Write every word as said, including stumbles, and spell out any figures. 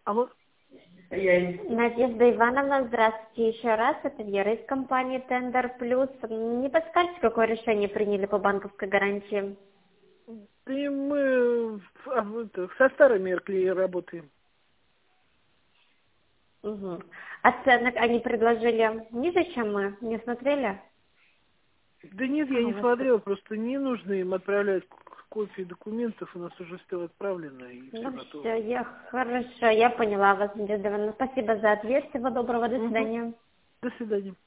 Алло. Надежда Ивановна, здравствуйте еще раз. Это Вера из компании Тендер Плюс. Не подскажете, какое решение приняли по банковской гарантии? И мы а, вот, со старыми РКЛИ работаем. Угу. Оценок они предложили ниже, чем мы? Не смотрели? Да нет, А, я у не вас тут- смотрел, просто не нужно им отправлять к- копии документов, у нас уже все отправлено и все Ну готово. все, я хорошо, я поняла вас, Надежда Ивановна. Спасибо за ответ. Всего доброго, до Угу. свидания. До свидания.